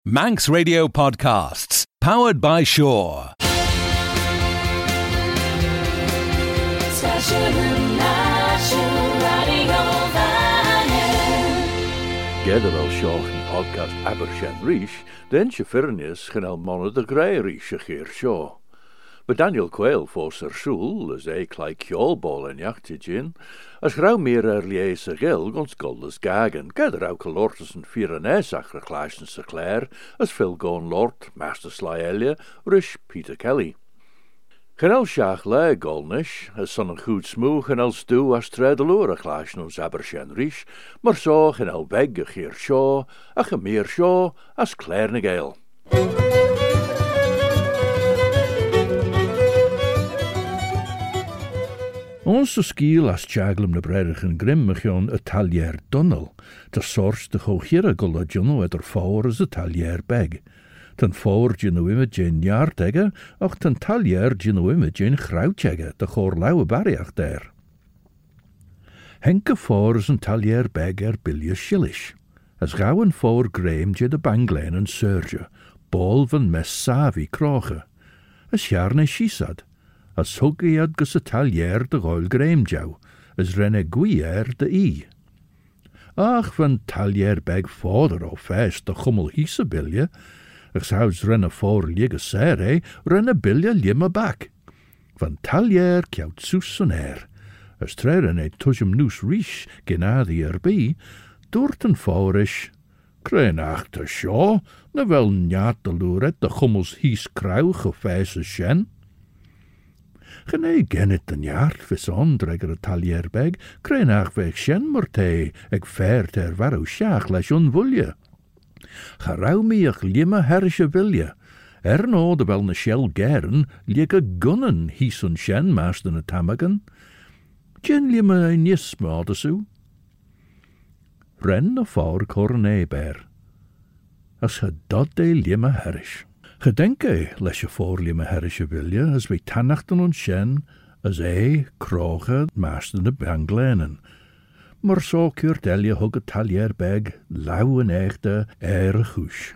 Manx Radio Podcasts, powered by Shaw. Geder wel Shaw een podcast Abershen Rish, den je firnis genel mannen de grey Rish geer Shaw. But Daniel Quayle voor ser school, as like kjolbol en jachtjin, as grauw meer liese gil, gons goldes gagen, geder ook lortes en vieranesach reclaschen se clair, as Phil Gone Lord, Master Slyelia, Rish Peter Kelly. Genel shach le golnish, as son een goed smoe, genel stu as tredeloor reclaschen ons Abershen Rish, maar so genel weg a geer Shaw, a gemeer Shaw, as clairne gael. Onze skiel as tjaglum de bredig en grimmigion a talier dunnel, de sors de hoogere gulla juno et er faur as a talier beg. Ten faur juno imagin jaartegge, och ten talier juno imagin grauwtegge, de chor lauwe barriach der. Henke faur as een talier beg bilje shillish. As gauwen faur graim je de banglein en surge, bol van mes savi kroche. As jarne shisad. As huggiad gus a talier de goil graim jou, as renne guier de I. Ach, van talier beg vader of fest de chummel hiese bilje, as houds renne voor liege sere, renne bilje limma bak. Van talier kjout soes en as treren et tujem noes rish genadi erbi, doorten faurish. Krein achter Shaw, na wel njat de loeret de chummels hies krauw gefeise shen. Genee gennet den jaar, vis ondregger a talier beg, krenach weg shen morte, eg fert warou shach leis onwulje. Garau mi ach limme herrische vilje. No de wel ne shell gern, liege gunnen hies un shen maast na tamagan. Gin limme nis madesu. Ren a faur corne ber. As het dat de limme herrisch. Gedenke, lesje voorlieme herrische wilje, as wij tannachten ons shen, as kroge, maasten de banglenen. Maar zo keurt elje hugge talier beg, lauw en echte, goes.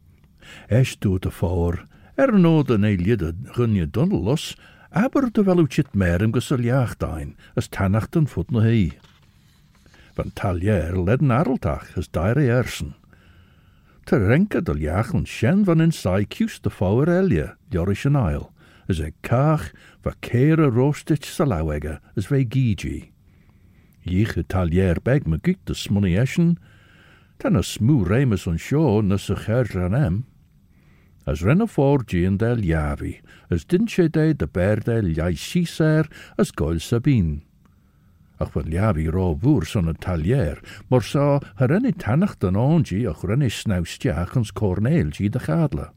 Doet de voor, no de neelje de gunje dunnel los, aber de wel uitjit merem geseljacht ein, as tannachten voet no hei. Van talier leden areltach, as daire ersen. Te renke de jachen shen van in sai kius de fauer elje, Joris en Isle, as kaag, va kere roostich salauege, as ve gigi. Jich talier beg me giet de smoney eschen, ten a smoe remes on show na se gerjanem. As renne voor gien del javi, as dinche de berde jai shiser, as goil sabine. Ach van javi ro voer son a talier, maar sa renne tannacht an ongi ach renne snaustjach ons corneelgi de gadle.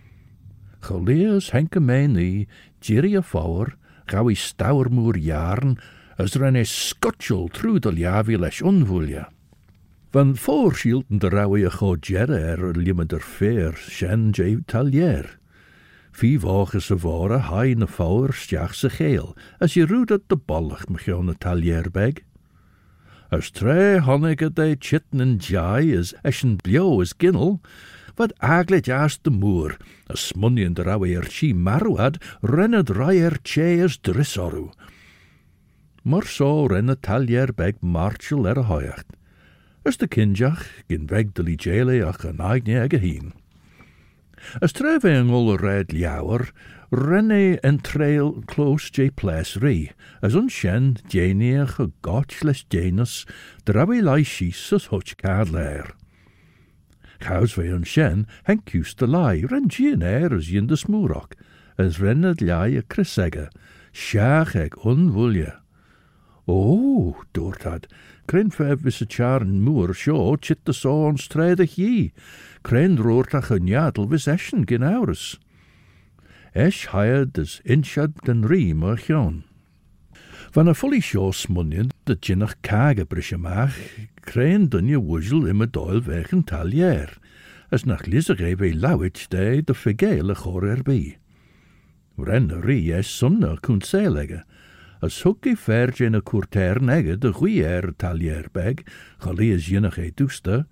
Geleas henke meni, jiri a faur, gau I stauermoer jaren, as renne skotchel tru de javi leis onvulja. Van voorschielten de rauwe go jerre limme der feer, shen je talier. 5 wagen se vore, hai na faur, stjach se geel, as je roedet de ballig megion a talier beg. As tre honnige de chitten en jai, as eschen blio as ginnel, wat aglet jaast de moer, as smunien de rauwe chi marwad, renned raier che as drissoru. Maar so renne talier beg marchel a hoiacht. As de kinjach, gin weg de ligele ach an aigne ege hien. As treve een olle red ljouwer, renne en trail close je ples ri, as unshen jeniach a gotchles genus, drawe lai shies as hutch card lair. Chaus ve unshen, henk used to lie, ren gien as yin de smoorok, as renne ljai a crisegge, shach eg unwulje. Oh, doortad, kren fev vis a charn moer sjo, chit de so on stredech ye. Kren roortach a njadel vis eschen gin aures. Esch hired as inchad den riem a gion. Van a fully sjo smunien, de jinnach kage brishamach, kren dunje wuzzel im a doil weg een talier, as nach lizere we lauwich de figele chor erbi. Ren a ri es sunna kun seelegge, as hukki verge in a courter negge de guier talier beg, galees jinnach e duste,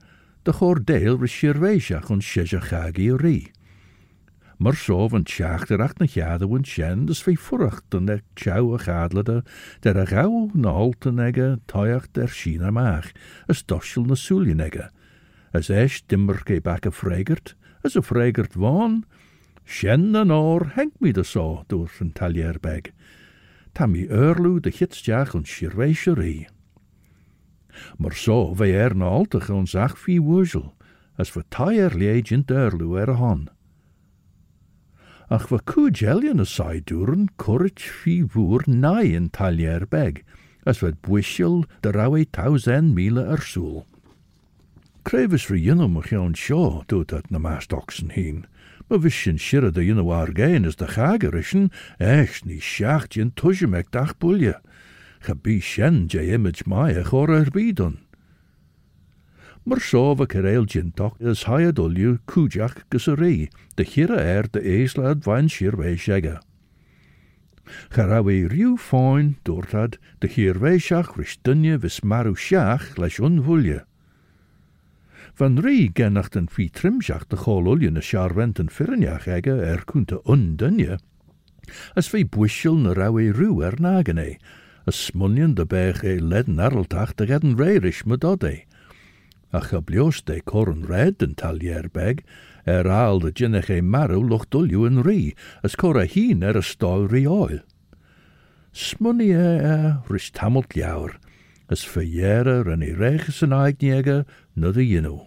de chordeel ris sirvéisiach an seiseachagi rí. Mar so van tjaachterach na jade wan shen, dus vee furacht an ek tjau a chadlade, der a gauw na alten ege, toiach der China maag, as doschel na soelien ege. As eis dimmer ge bak a fregert, as a fregert waan, shen an oor henk mi de so, door van talierbeg. Tammy Urlu de gitsjach an sirvéische rí. Maar so vee na altig ons ach vie woezel, as we taier leeg in Urlu a han. Ach we koejelien a saiduren korrich vie woer naai in talierbeg, as we bwishel de rauwe 1000 mile soel. Krevis voor jinno mag jou sjo doet dat na maastoksen heen. Maar wischen shirre de jinno argein is de gagerischen, echt nie schacht jen tujemek dag bulje. Gebi shen je image maaie chor bieden. Maar so we kereel jintok is hayadolju kujak geserie, de hire de eesla advan shirwe shegge. Garawe riu fijn doortad de hierwe shach ristunje vis maru shach lesh unvulje. Van rie genachten vie trimjach de chololje na sharwenten firnjach egge kunte undunje. As vie bwishel na rawe riu nagene, as smunjen de beg ledden arreltach de gedden reirish medode. Ach gebliost de korn red en talierbeg, aal de jinnech maru loch dulju en rie, as cora hien a stal rioil. Smunje rist hamelt jouwer, as verjere en reges en eignjege na de jinno.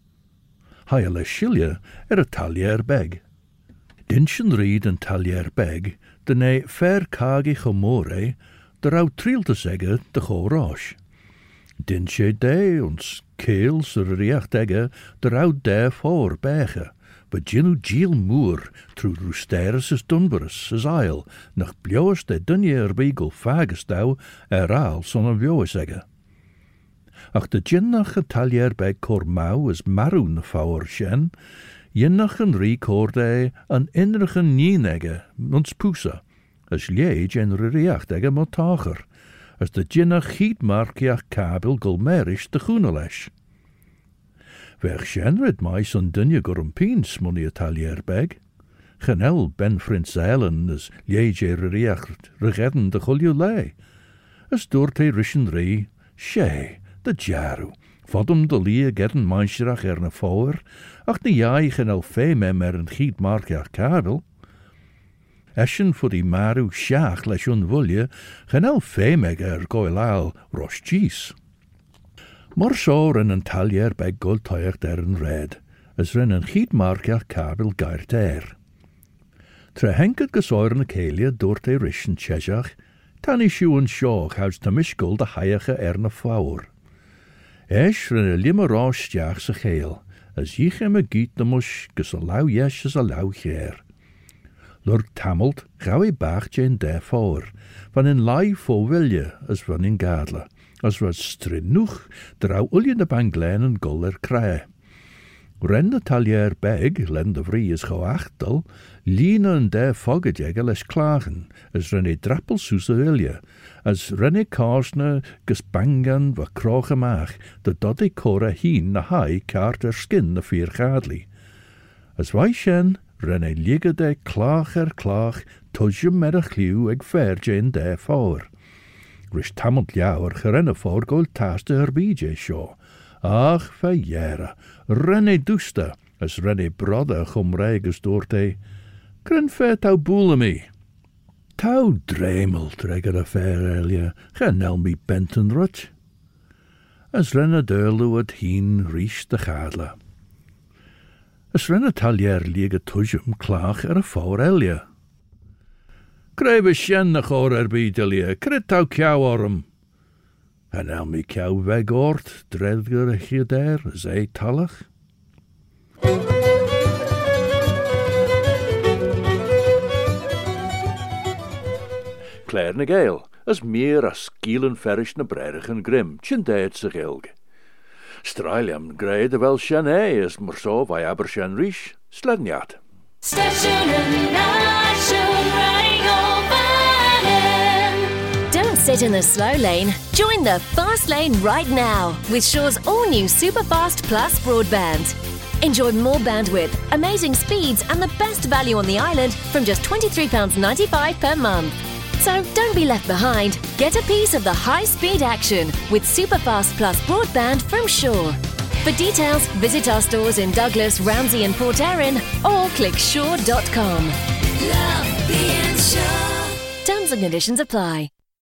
Haile shilje a talierbeg. Dinschen ried en talierbeg, de ne ver kagi gemore, de rauw triel zeggen de chorosh. Dinsje de ons keels reacht egge, de rauw de voor bege, but jinnu giel moer, tru rusteres is dunberes, is ail, nach blioos de dunje beagle fagestau, aal son vioes egge. Ach de jinnach a talier bij kormau is maroon fauer shen, jinnach een rie koorde an inrige nienegge, ons pusa, as liege en reacht egge motacher, as de jinnach gietmarkiach kabel gulmerish de groenelesh. Weg shenred mij son dunje gorumpiens money talierbeg. Genel ben Frins Eilen as liege reacht regedden de guljulei. As doorte rischen rie, she, de jaru. Vodum de lie gedden meisjerach na voor, ach de jaai genel femem een gietmarkiach kabel. Eschen voor die maru shach lesh unvulje, genel femeg goilal roshchis. Maar so een talier bij goldtuig der een red, as een gietmarkiach kabel gaert Tre henket gesoirne kelia door te rischen cheshach, tan ishu en shoch houds te mishkul de haige na faur. Esch een limmerage stjach se geel, as jich em giet de mush ges a lau yesh as a lau geer. Lord Tamelt gauw baagtje in de voor, van in lai voor wilje, as van in gadle, as wat strinnoeg, drauw ulje de bangleinen guller kraai. Ren de talier beg, len de vrie is geachtel, liene en de foggetjegel is klagen, as renne drappel soese wilje, as renne kaasne gespangen wa kroge maag, de dodde kora hien na hai kaart skin na vier gadli. As wij shen, renne liege de klaag, tusje met a chliw eg verge in de voor. Rish tamelt jouwer gerenne voor gold taaste herbije sjo. Ach, verjere, renne duste, as renne brodde chumreiges doorte. Gren vet au boelemi. Tau dremel, tregger a fair elje, genel mi benten rut. As renne deurlu het hien riech de gadle. As renne talier liege tujem klaag a voor elje. Krebe shen na chor erbiedelie, krit tau kiau orm. En el mi kiau weg oort, dredger je der, zei tallig. Claire na geil, as meer as skielen verish na bredigen grim, tjen deed zich elge. Straliam greide wel shen as maar so vai aber shen rish, slednjat. Station en nation, ring over. sit in the slow lane. Join the fast lane right now with Shaw's all-new Superfast Plus broadband. Enjoy more bandwidth, amazing speeds and the best value on the island from just £23.95 per month. So don't be left behind. Get a piece of the high-speed action with Superfast Plus broadband from Shaw. For details, visit our stores in Douglas, Ramsey and Port Erin or click shaw.com. Love being Shaw. Terms and conditions apply.